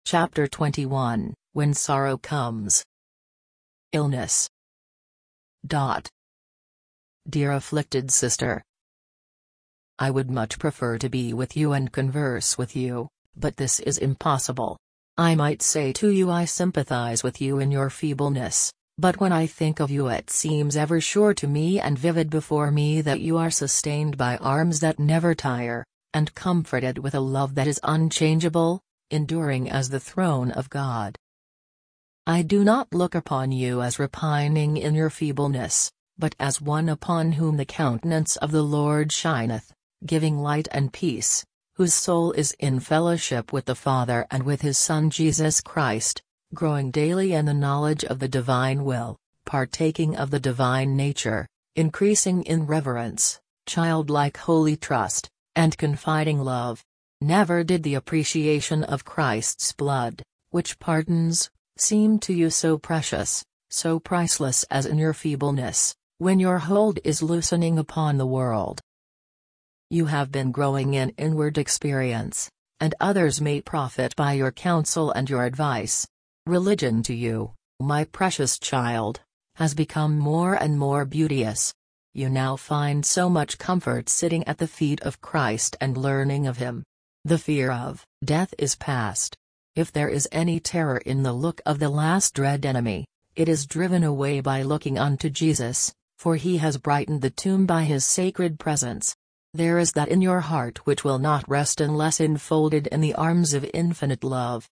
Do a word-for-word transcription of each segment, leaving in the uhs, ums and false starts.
Chapter twenty-one, When Sorrow Comes. Illness. Dot. Dear afflicted sister, I would much prefer to be with you and converse with you, but this is impossible. I might say to you I sympathize with you in your feebleness, but when I think of you it seems ever sure to me and vivid before me that you are sustained by arms that never tire, and comforted with a love that is unchangeable, enduring as the throne of God. I do not look upon you as repining in your feebleness, but as one upon whom the countenance of the Lord shineth, giving light and peace, whose soul is in fellowship with the Father and with his Son Jesus Christ, growing daily in the knowledge of the divine will, partaking of the divine nature, increasing in reverence, childlike holy trust, and confiding love. Never did the appreciation of Christ's blood, which pardons, seem to you so precious, so priceless as in your feebleness, when your hold is loosening upon the world. You have been growing in inward experience, and others may profit by your counsel and your advice. Religion to you, my precious child, has become more and more beauteous. You now find so much comfort sitting at the feet of Christ and learning of him. The fear of death is past. If there is any terror in the look of the last dread enemy, it is driven away by looking unto Jesus, for he has brightened the tomb by his sacred presence. There is that in your heart which will not rest unless enfolded in the arms of infinite love.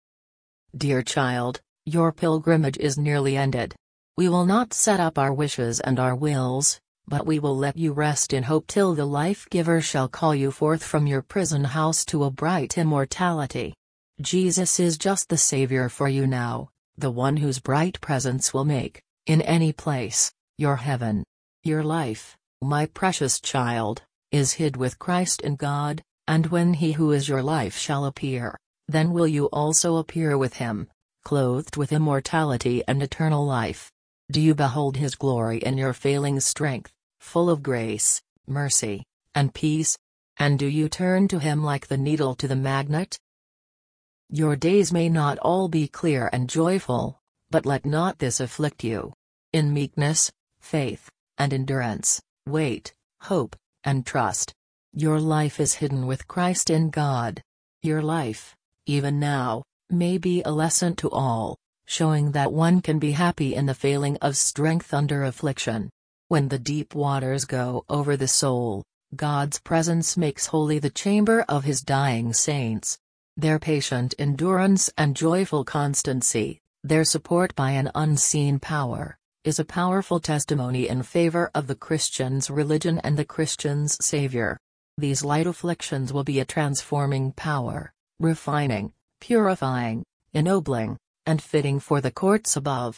Dear child, your pilgrimage is nearly ended. We will not set up our wishes and our wills, but we will let you rest in hope till the Life-Giver shall call you forth from your prison house to a bright immortality. Jesus is just the Savior for you now, the one whose bright presence will make, in any place, your heaven. Your life, my precious child, is hid with Christ in God, and when he who is your life shall appear, then will you also appear with him, clothed with immortality and eternal life. Do you behold his glory in your failing strength, full of grace, mercy, and peace? And do you turn to him like the needle to the magnet? Your days may not all be clear and joyful, but let not this afflict you. In meekness, faith, and endurance, wait, hope, and trust. Your life is hidden with Christ in God. Your life, even now, may be a lesson to all, showing that one can be happy in the failing of strength under affliction. When the deep waters go over the soul, God's presence makes holy the chamber of his dying saints. Their patient endurance and joyful constancy, their support by an unseen power, is a powerful testimony in favor of the Christian's religion and the Christian's Savior. These light afflictions will be a transforming power, refining, purifying, ennobling, and fitting for the courts above.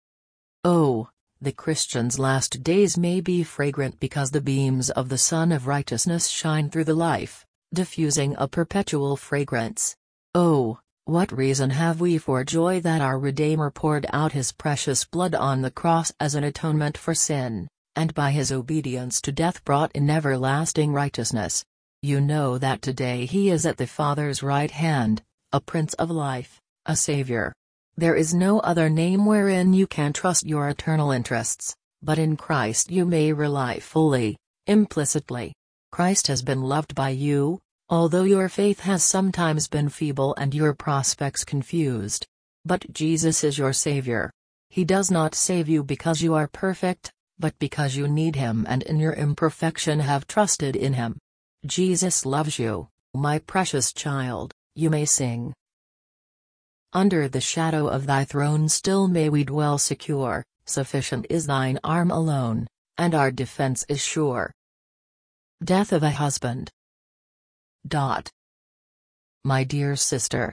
Oh, the Christian's last days may be fragrant because the beams of the Sun of Righteousness shine through the life, diffusing a perpetual fragrance. Oh, what reason have we for joy that our Redeemer poured out his precious blood on the cross as an atonement for sin, and by his obedience to death brought in everlasting righteousness. You know that today he is at the Father's right hand, a Prince of life, a Savior. There is no other name wherein you can trust your eternal interests, but in Christ you may rely fully, implicitly. Christ has been loved by you, although your faith has sometimes been feeble and your prospects confused. But Jesus is your Savior. He does not save you because you are perfect, but because you need him and in your imperfection have trusted in him. Jesus loves you, my precious child, you may sing. Under the shadow of thy throne still may we dwell secure, sufficient is thine arm alone, and our defense is sure. Death of a husband. Dot. My dear sister,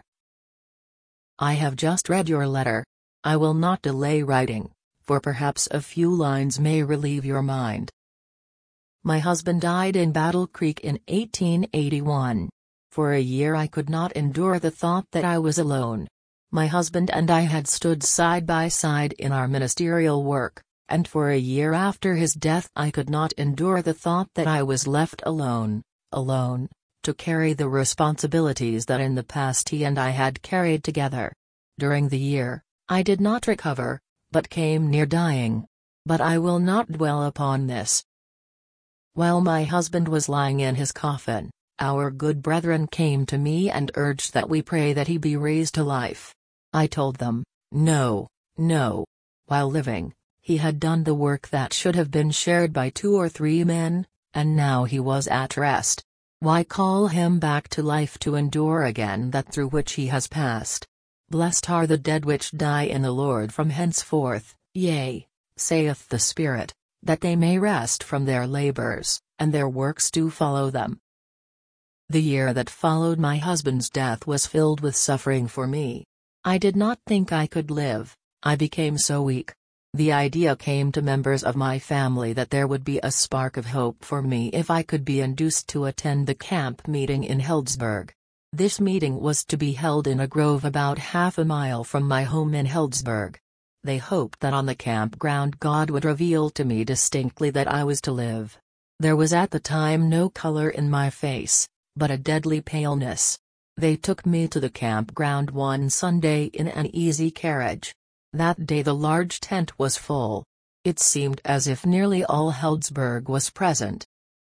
I have just read your letter. I will not delay writing, for perhaps a few lines may relieve your mind. My husband died in Battle Creek in eighteen eighty-one. For a year I could not endure the thought that I was alone. My husband and I had stood side by side in our ministerial work, and for a year after his death I could not endure the thought that I was left alone, alone, to carry the responsibilities that in the past he and I had carried together. During the year, I did not recover, but came near dying. But I will not dwell upon this. While my husband was lying in his coffin, our good brethren came to me and urged that we pray that he be raised to life. I told them, no, no. While living, he had done the work that should have been shared by two or three men, and now he was at rest. Why call him back to life to endure again that through which he has passed? Blessed are the dead which die in the Lord from henceforth, yea, saith the Spirit, that they may rest from their labors, and their works do follow them. The year that followed my husband's death was filled with suffering for me. I did not think I could live, I became so weak. The idea came to members of my family that there would be a spark of hope for me if I could be induced to attend the camp meeting in Healdsburg. This meeting was to be held in a grove about half a mile from my home in Healdsburg. They hoped that on the campground God would reveal to me distinctly that I was to live. There was at the time no color in my face, but a deadly paleness. They took me to the campground one Sunday in an easy carriage. That day the large tent was full. It seemed as if nearly all Healdsburg was present.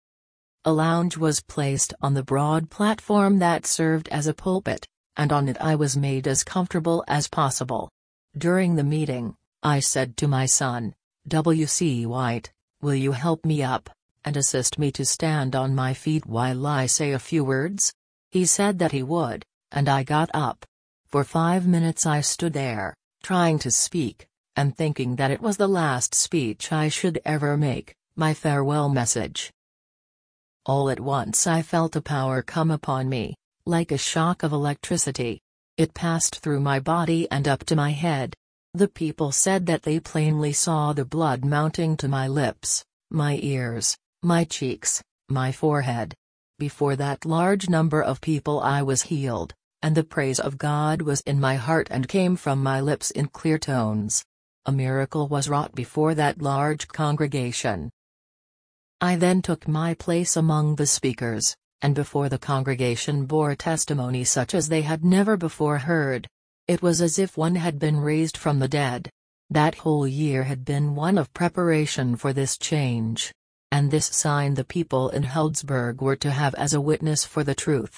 A lounge was placed on the broad platform that served as a pulpit, and on it I was made as comfortable as possible. During the meeting, I said to my son, W C White, will you help me up, and assist me to stand on my feet while I say a few words? He said that he would, and I got up. For five minutes I stood there, trying to speak, and thinking that it was the last speech I should ever make, my farewell message. All at once I felt a power come upon me, like a shock of electricity. It passed through my body and up to my head. The people said that they plainly saw the blood mounting to my lips, my ears, my cheeks, my forehead. Before that large number of people I was healed, and the praise of God was in my heart and came from my lips in clear tones. A miracle was wrought before that large congregation. I then took my place among the speakers, and before the congregation bore testimony such as they had never before heard. It was as if one had been raised from the dead. That whole year had been one of preparation for this change. And this sign the people in Healdsburg were to have as a witness for the truth.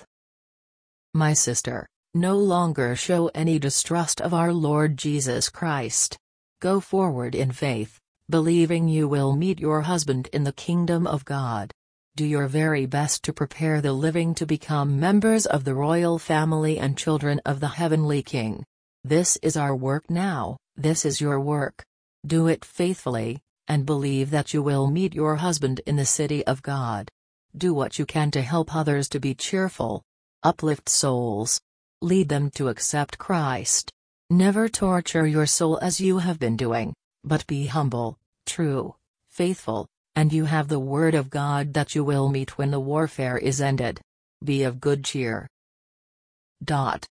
My sister, no longer show any distrust of our Lord Jesus Christ. Go forward in faith, believing you will meet your husband in the kingdom of God. Do your very best to prepare the living to become members of the royal family and children of the heavenly King. This is our work now, this is your work. Do it faithfully, and believe that you will meet your husband in the city of God. Do what you can to help others to be cheerful. Uplift souls. Lead them to accept Christ. Never torture your soul as you have been doing, but be humble, true, faithful, and you have the word of God that you will meet when the warfare is ended. Be of good cheer. Dot.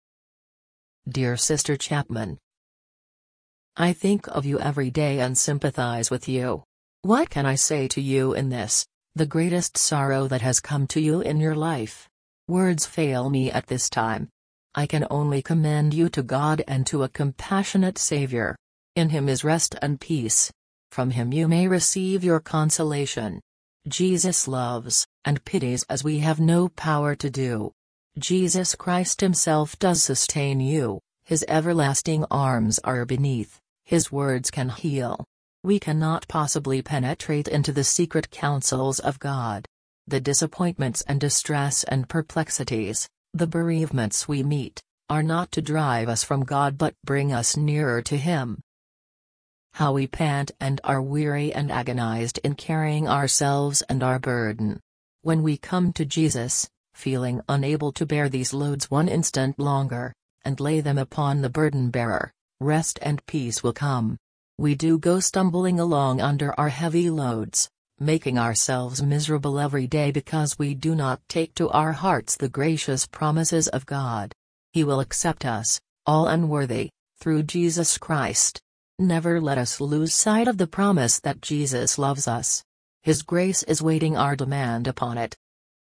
Dear Sister Chapman, I think of you every day and sympathize with you. What can I say to you in this, the greatest sorrow that has come to you in your life? Words fail me at this time. I can only commend you to God and to a compassionate Savior. In Him is rest and peace. From Him you may receive your consolation. Jesus loves and pities as we have no power to do. Jesus Christ Himself does sustain you, His everlasting arms are beneath, His words can heal. We cannot possibly penetrate into the secret counsels of God. The disappointments and distress and perplexities, the bereavements we meet, are not to drive us from God but bring us nearer to Him. How we pant and are weary and agonized in carrying ourselves and our burden. When we come to Jesus, feeling unable to bear these loads one instant longer, and lay them upon the burden-bearer, rest and peace will come. We do go stumbling along under our heavy loads, making ourselves miserable every day because we do not take to our hearts the gracious promises of God. He will accept us, all unworthy, through Jesus Christ. Never let us lose sight of the promise that Jesus loves us. His grace is waiting our demand upon it.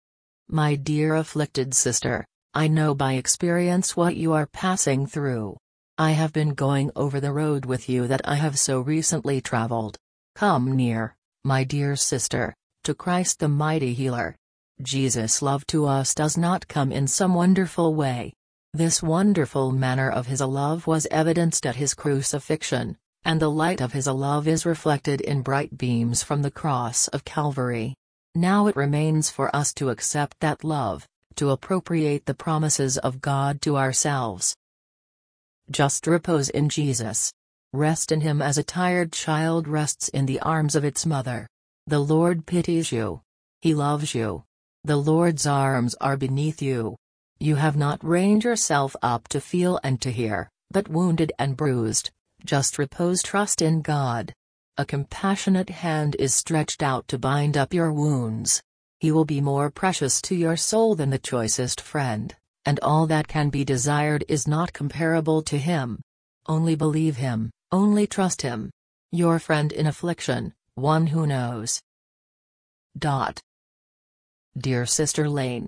My dear afflicted sister, I know by experience what you are passing through. I have been going over the road with you that I have so recently traveled. Come near, my dear sister, to Christ the mighty healer. Jesus' love to us does not come in some wonderful way. This wonderful manner of his love was evidenced at his crucifixion, and the light of his love is reflected in bright beams from the cross of Calvary. Now it remains for us to accept that love, to appropriate the promises of God to ourselves. Just repose in Jesus. Rest in him as a tired child rests in the arms of its mother. The Lord pities you. He loves you. The Lord's arms are beneath you. You have not reined yourself up to feel and to hear, but wounded and bruised. Just repose, trust in God. A compassionate hand is stretched out to bind up your wounds. He will be more precious to your soul than the choicest friend, and all that can be desired is not comparable to him. Only believe him, only trust him. Your friend in affliction, one who knows. Dot. Dear Sister Lane,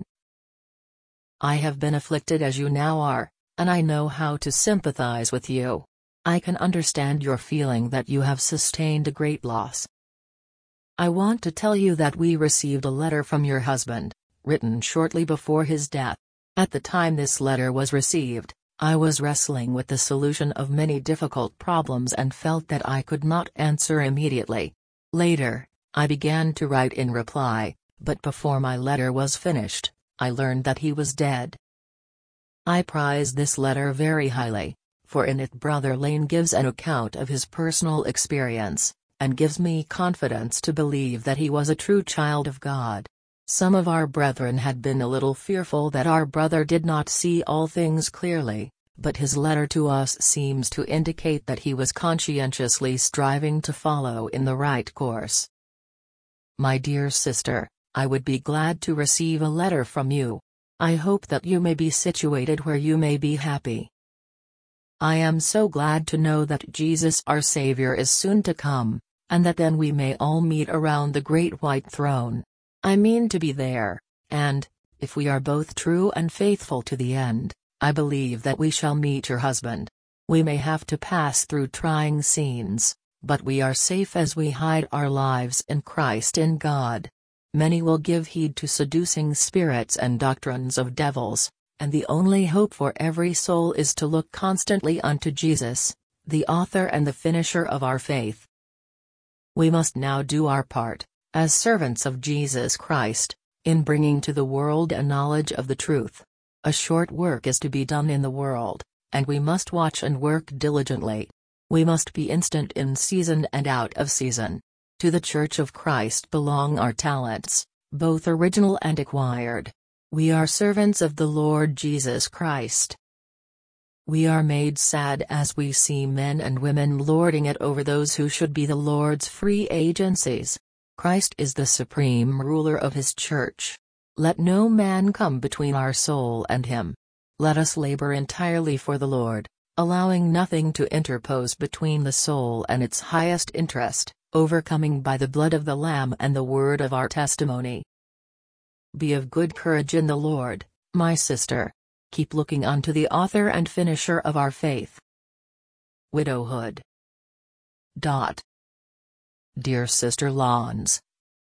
I have been afflicted as you now are, and I know how to sympathize with you. I can understand your feeling that you have sustained a great loss. I want to tell you that we received a letter from your husband, written shortly before his death. At the time this letter was received, I was wrestling with the solution of many difficult problems and felt that I could not answer immediately. Later, I began to write in reply, but before my letter was finished, I learned that he was dead. I prize this letter very highly, for in it Brother Lane gives an account of his personal experience, and gives me confidence to believe that he was a true child of God. Some of our brethren had been a little fearful that our brother did not see all things clearly, but his letter to us seems to indicate that he was conscientiously striving to follow in the right course. My dear sister, I would be glad to receive a letter from you. I hope that you may be situated where you may be happy. I am so glad to know that Jesus our Savior is soon to come, and that then we may all meet around the great white throne. I mean to be there, and, if we are both true and faithful to the end, I believe that we shall meet your husband. We may have to pass through trying scenes, but we are safe as we hide our lives in Christ in God. Many will give heed to seducing spirits and doctrines of devils, and the only hope for every soul is to look constantly unto Jesus, the author and the finisher of our faith. We must now do our part, as servants of Jesus Christ, in bringing to the world a knowledge of the truth. A short work is to be done in the world, and we must watch and work diligently. We must be instant in season and out of season. To the Church of Christ belong our talents, both original and acquired. We are servants of the Lord Jesus Christ. We are made sad as we see men and women lording it over those who should be the Lord's free agencies. Christ is the supreme ruler of his church. Let no man come between our soul and him. Let us labor entirely for the Lord, allowing nothing to interpose between the soul and its highest interest, overcoming by the blood of the Lamb and the word of our testimony. Be of good courage in the Lord, my sister. Keep looking unto the author and finisher of our faith. Widowhood. Dot. Dear Sister Lawns,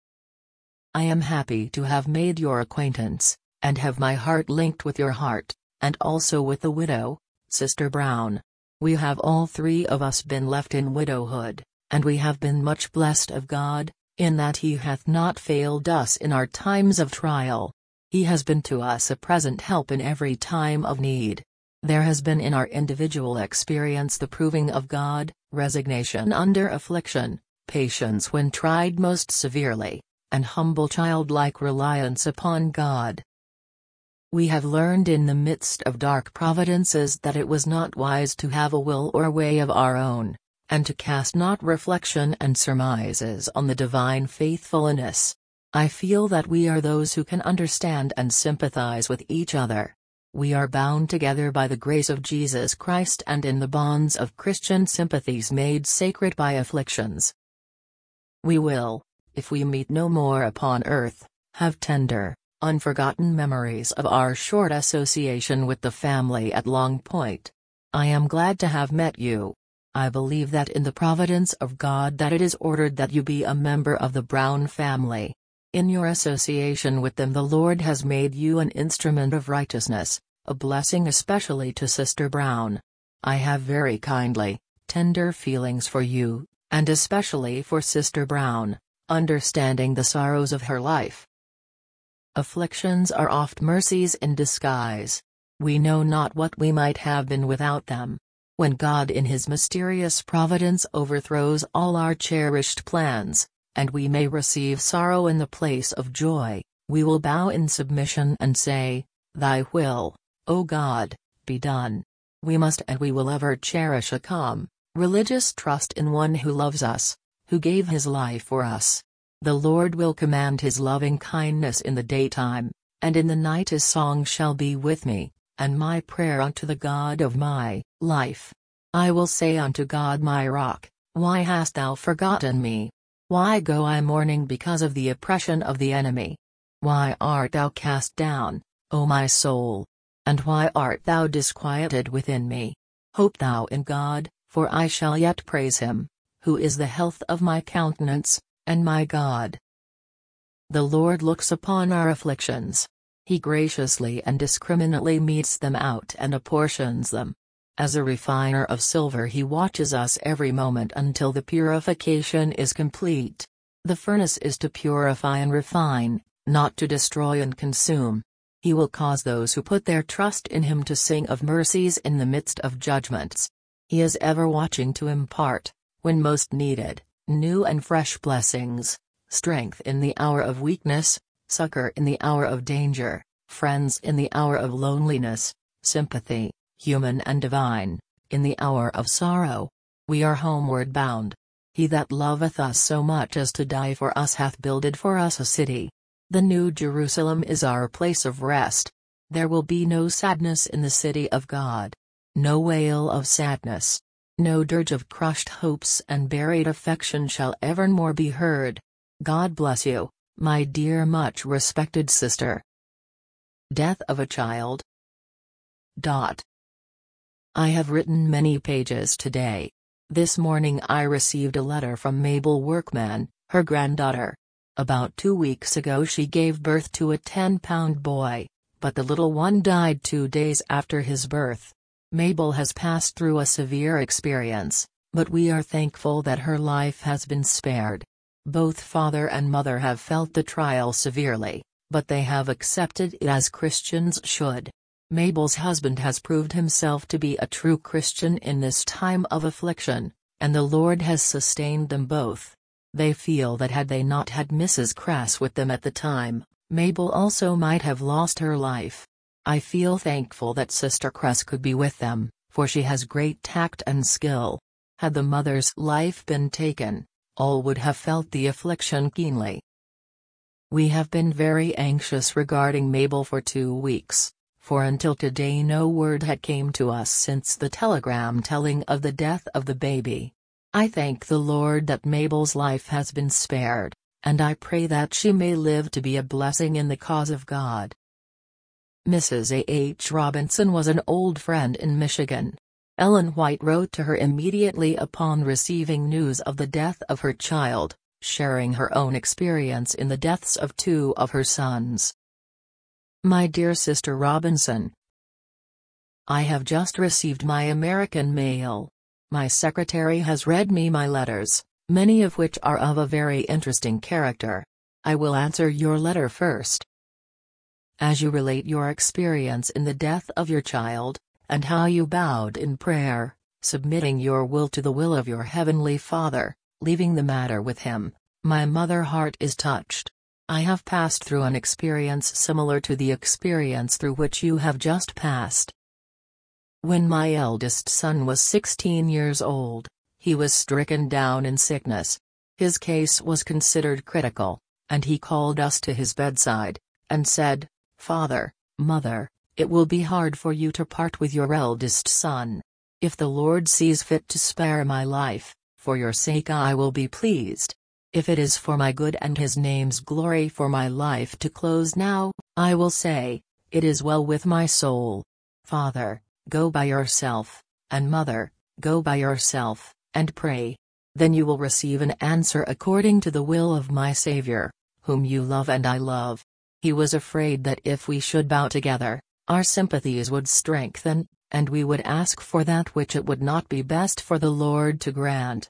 I am happy to have made your acquaintance, and have my heart linked with your heart, and also with the widow, Sister Brown. We have all three of us been left in widowhood, and we have been much blessed of God, in that he hath not failed us in our times of trial. He has been to us a present help in every time of need. There has been in our individual experience the proving of God, resignation under affliction, patience when tried most severely, and humble childlike reliance upon God. We have learned in the midst of dark providences that it was not wise to have a will or way of our own, and to cast not reflection and surmises on the divine faithfulness. I feel that we are those who can understand and sympathize with each other. We are bound together by the grace of Jesus Christ and in the bonds of Christian sympathies made sacred by afflictions. We will, if we meet no more upon earth, have tender, unforgotten memories of our short association with the family at Long Point. I am glad to have met you. I believe that in the providence of God that it is ordered that you be a member of the Brown family. In your association with them the Lord has made you an instrument of righteousness, a blessing especially to Sister Brown. I have very kindly, tender feelings for you, and especially for Sister Brown, understanding the sorrows of her life. Afflictions are oft mercies in disguise. We know not what we might have been without them. When God in His mysterious providence overthrows all our cherished plans, and we may receive sorrow in the place of joy, we will bow in submission and say, Thy will, O God, be done. We must and we will ever cherish a calm, religious trust in One who loves us, who gave His life for us. The Lord will command His loving kindness in the daytime, and in the night His song shall be with me, and my prayer unto the God of my life. I will say unto God my rock, Why hast thou forgotten me? Why go I mourning because of the oppression of the enemy? Why art thou cast down, O my soul? And why art thou disquieted within me? Hope thou in God, for I shall yet praise Him, who is the health of my countenance, and my God. The Lord looks upon our afflictions. He graciously and discriminately metes them out and apportions them. As a refiner of silver He watches us every moment until the purification is complete. The furnace is to purify and refine, not to destroy and consume. He will cause those who put their trust in Him to sing of mercies in the midst of judgments. He is ever watching to impart, when most needed, new and fresh blessings, strength in the hour of weakness, succor in the hour of danger, friends in the hour of loneliness, sympathy, human and divine, in the hour of sorrow. We are homeward bound. He that loveth us so much as to die for us hath builded for us a city. The New Jerusalem is our place of rest. There will be no sadness in the city of God. No wail of sadness. No dirge of crushed hopes and buried affection shall evermore be heard. God bless you, my dear much respected sister. Death of a child. Dot. I have written many pages today. This morning I received a letter from Mabel Workman, her granddaughter. About two weeks ago she gave birth to a ten-pound boy, but the little one died two days after his birth. Mabel has passed through a severe experience, but we are thankful that her life has been spared. Both father and mother have felt the trial severely, but they have accepted it as Christians should. Mabel's husband has proved himself to be a true Christian in this time of affliction, and the Lord has sustained them both. They feel that had they not had Missus Crass with them at the time, Mabel also might have lost her life. I feel thankful that Sister Crass could be with them, for she has great tact and skill. Had the mother's life been taken, all would have felt the affliction keenly. We have been very anxious regarding Mabel for two weeks, for until today no word had came to us since the telegram telling of the death of the baby. I thank the Lord that Mabel's life has been spared, and I pray that she may live to be a blessing in the cause of God. Missus A H Robinson was an old friend in Michigan. Ellen White wrote to her immediately upon receiving news of the death of her child, sharing her own experience in the deaths of two of her sons. My dear Sister Robinson, I have just received my American mail. My secretary has read me my letters, many of which are of a very interesting character. I will answer your letter first. As you relate your experience in the death of your child, and how you bowed in prayer, submitting your will to the will of your Heavenly Father, leaving the matter with Him, my mother heart is touched. I have passed through an experience similar to the experience through which you have just passed. When my eldest son was sixteen years old, he was stricken down in sickness. His case was considered critical, and he called us to his bedside, and said, "Father, Mother, it will be hard for you to part with your eldest son. If the Lord sees fit to spare my life, for your sake I will be pleased. If it is for my good and His name's glory for my life to close now, I will say, "It is well with my soul." Father, go by yourself, and mother, go by yourself, and pray. Then you will receive an answer according to the will of my Savior, whom you love and I love. He was afraid that if we should bow together, our sympathies would strengthen, and we would ask for that which it would not be best for the Lord to grant.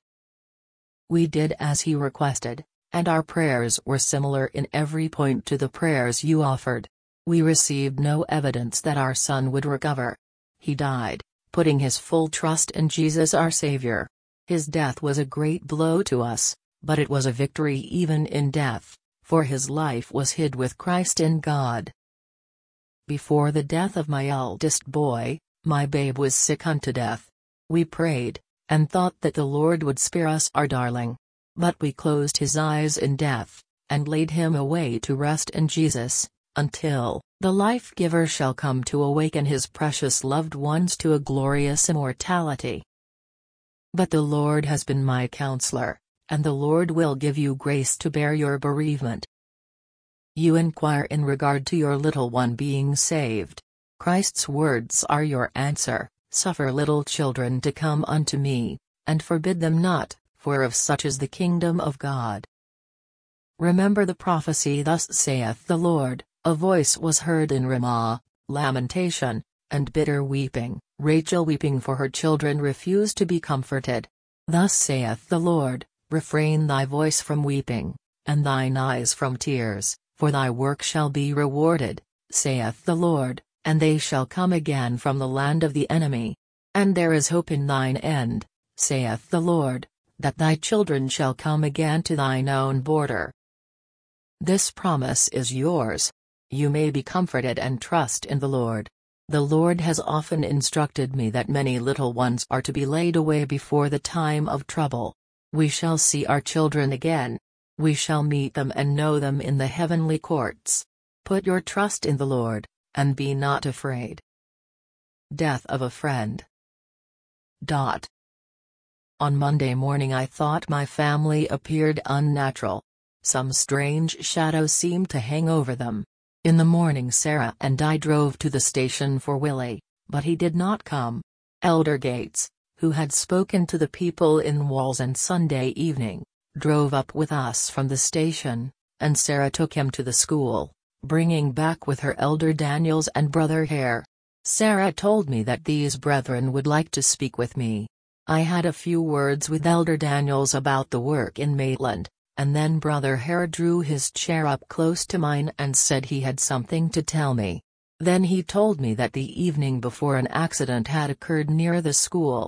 We did as he requested, and our prayers were similar in every point to the prayers you offered. We received no evidence that our son would recover. He died, putting his full trust in Jesus our Savior. His death was a great blow to us, but it was a victory even in death, for his life was hid with Christ in God. Before the death of my eldest boy, my babe was sick unto death. We prayed, and thought that the Lord would spare us our darling. But we closed his eyes in death, and laid him away to rest in Jesus, until the Life-Giver shall come to awaken his precious loved ones to a glorious immortality. But the Lord has been my counselor, and the Lord will give you grace to bear your bereavement. You inquire in regard to your little one being saved. Christ's words are your answer, "Suffer little children to come unto me, and forbid them not, for of such is the kingdom of God." Remember the prophecy, "Thus saith the Lord, a voice was heard in Ramah, lamentation, and bitter weeping, Rachel weeping for her children refused to be comforted. Thus saith the Lord, refrain thy voice from weeping, and thine eyes from tears, for thy work shall be rewarded, saith the Lord, and they shall come again from the land of the enemy. And there is hope in thine end, saith the Lord, that thy children shall come again to thine own border." This promise is yours. You may be comforted and trust in the Lord. The Lord has often instructed me that many little ones are to be laid away before the time of trouble. We shall see our children again. We shall meet them and know them in the heavenly courts. Put your trust in the Lord, and be not afraid. Death of a friend. Dot. On Monday morning I thought my family appeared unnatural. Some strange shadow seemed to hang over them. In the morning Sarah and I drove to the station for Willie, but he did not come. Elder Gates, who had spoken to the people in Walden Sunday evening, drove up with us from the station, and Sarah took him to the school, bringing back with her Elder Daniels and Brother Hare. Sarah told me that these brethren would like to speak with me. I had a few words with Elder Daniels about the work in Maitland, and then Brother Hare drew his chair up close to mine and said he had something to tell me. Then he told me that the evening before an accident had occurred near the school.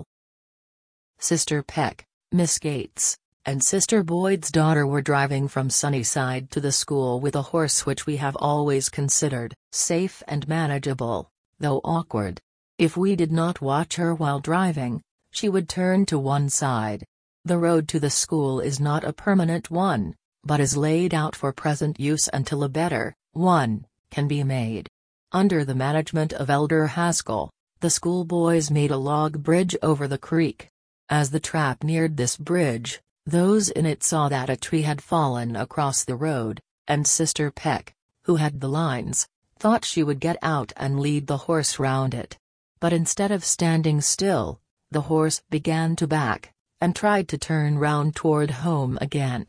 Sister Peck, Miss Gates, and Sister Boyd's daughter were driving from Sunnyside to the school with a horse which we have always considered safe and manageable, though awkward. If we did not watch her while driving, she would turn to one side. The road to the school is not a permanent one, but is laid out for present use until a better one can be made. Under the management of Elder Haskell, the schoolboys made a log bridge over the creek. As the trap neared this bridge, those in it saw that a tree had fallen across the road, and Sister Peck, who had the lines, thought she would get out and lead the horse round it. But instead of standing still, the horse began to back, and tried to turn round toward home again.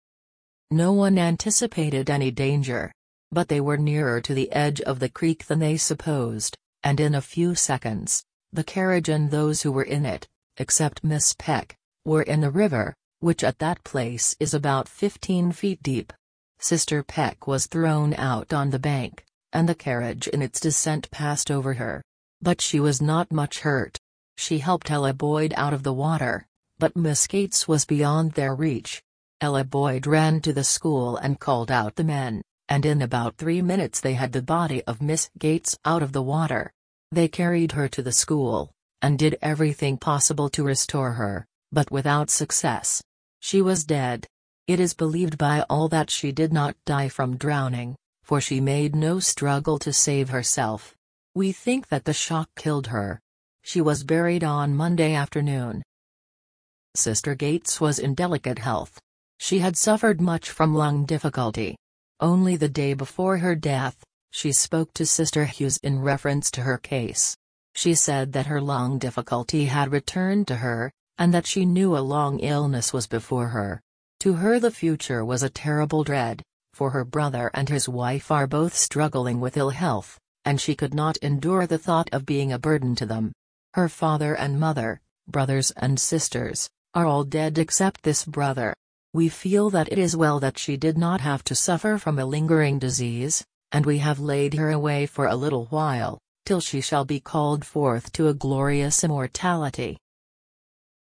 No one anticipated any danger, but they were nearer to the edge of the creek than they supposed, and in a few seconds, the carriage and those who were in it, except Miss Peck, were in the river, which at that place is about fifteen feet deep. Sister Peck was thrown out on the bank, and the carriage in its descent passed over her. But she was not much hurt. She helped Ella Boyd out of the water, but Miss Gates was beyond their reach. Ella Boyd ran to the school and called out the men, and in about three minutes they had the body of Miss Gates out of the water. They carried her to the school, and did everything possible to restore her, but without success. She was dead. It is believed by all that she did not die from drowning, for she made no struggle to save herself. We think that the shock killed her. She was buried on Monday afternoon. Sister Gates was in delicate health. She had suffered much from lung difficulty. Only the day before her death, She spoke to Sister Hughes in reference to her case. She said that her lung difficulty had returned to her, and that she knew a long illness was before her. To her the future was a terrible dread, for her brother and his wife are both struggling with ill health, and she could not endure the thought of being a burden to them. Her father and mother, brothers and sisters, are all dead except this brother. We feel that it is well that she did not have to suffer from a lingering disease, and we have laid her away for a little while, till she shall be called forth to a glorious immortality.